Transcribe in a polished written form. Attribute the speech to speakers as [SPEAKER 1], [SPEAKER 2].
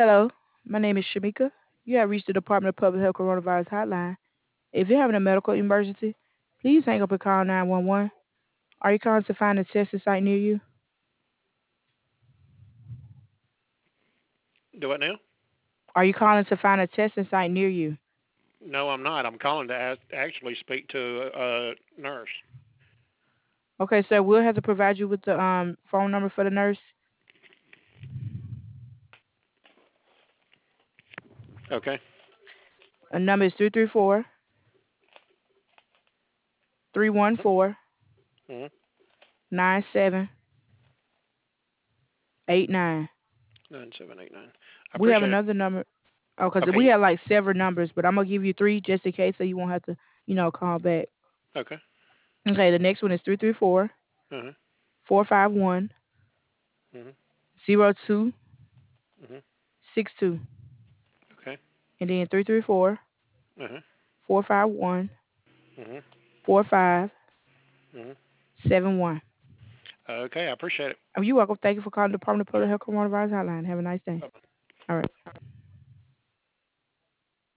[SPEAKER 1] Hello, my name is Shamika. You have reached the Department of Public Health Coronavirus Hotline. If you're having a medical emergency, please hang up and call 911. Are you calling to find a testing site near you?
[SPEAKER 2] Do what now?
[SPEAKER 1] Are you calling to find a testing site near you?
[SPEAKER 2] No, I'm not. I'm calling to actually speak to a nurse.
[SPEAKER 1] Okay, sir, we'll have to provide you with the phone number for the nurse.
[SPEAKER 2] Okay.
[SPEAKER 1] The number is 334 314
[SPEAKER 2] Mm-hmm.
[SPEAKER 1] 9789.
[SPEAKER 2] 9789. I
[SPEAKER 1] We have
[SPEAKER 2] appreciate it.
[SPEAKER 1] another number. Oh, because we
[SPEAKER 2] Okay.
[SPEAKER 1] have like several numbers, but I'm going to give you three just in case so you won't have to, call back.
[SPEAKER 2] Okay.
[SPEAKER 1] Okay, the next one is 334
[SPEAKER 2] Uh-huh.
[SPEAKER 1] 451
[SPEAKER 2] Mm-hmm.
[SPEAKER 1] 0262.
[SPEAKER 2] Mm-hmm.
[SPEAKER 1] 62.
[SPEAKER 2] Okay.
[SPEAKER 1] And then 334
[SPEAKER 2] Uh-huh.
[SPEAKER 1] 451
[SPEAKER 2] Mm-hmm.
[SPEAKER 1] 4571.
[SPEAKER 2] Mm-hmm. Okay. I appreciate it.
[SPEAKER 1] You're welcome. Thank you for calling the Department of Public Health Coronavirus Hotline. Have a nice day.
[SPEAKER 2] Bye-bye.
[SPEAKER 1] All right.